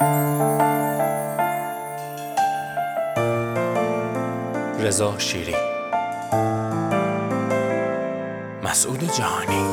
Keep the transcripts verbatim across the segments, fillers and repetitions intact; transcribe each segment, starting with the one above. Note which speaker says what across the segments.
Speaker 1: رضا شیری، مسعود جهانی.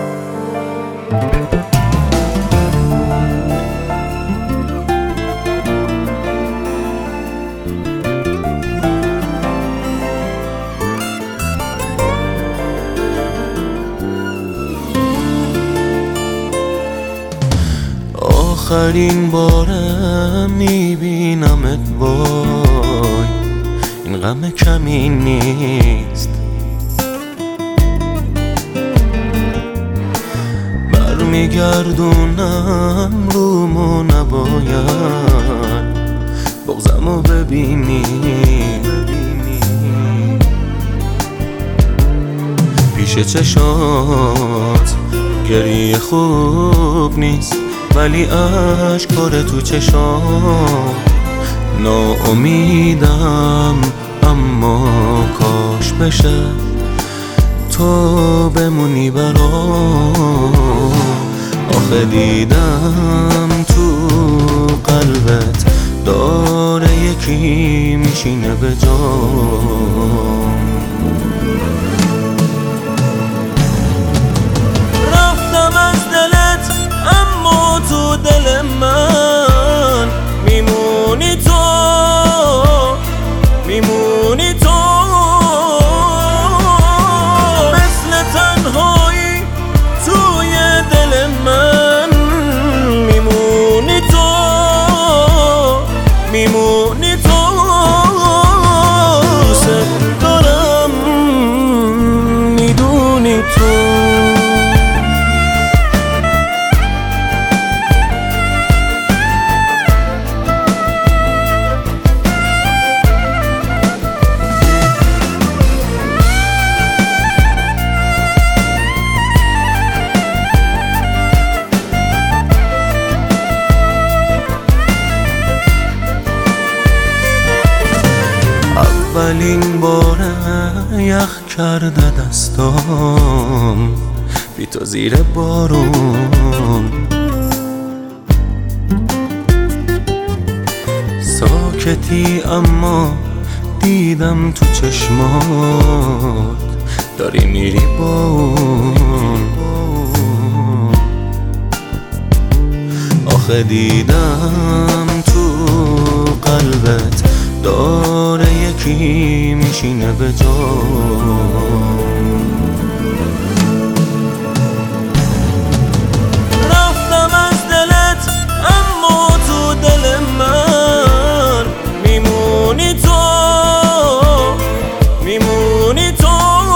Speaker 2: آخرین بارم میبینمت، وای این غم کمی نیست. برمیگردونم رومو، نباید بغضمو ببینی. پیش چشات گریه خوب نیست، ولی عشق پاره تو چشام. ناامیدم اما کاش بشه تو بمونی برام. آخه دیدم تو قلبت داره یکی میشینه به جام. رفتم از دلت اما تو دل من میمونی تو، میمونی تو. مثل تنهایی توی دل من میمونی تو، میمونی تو. دوست دارم میدونی تو. اولین باره یخ کرده دستام بی تو زیر بارون. ساکتی اما دیدم تو چشمات داری میری با اون. آخه دیدم تو قلبت داره یکی میشینه به جام. رفتم از دلت اما تو دل من میمونی تو، میمونی تو.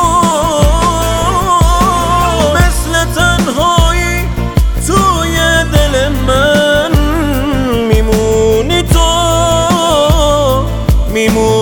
Speaker 2: مثل تنهایی توی دل من میمونی تو، میمونی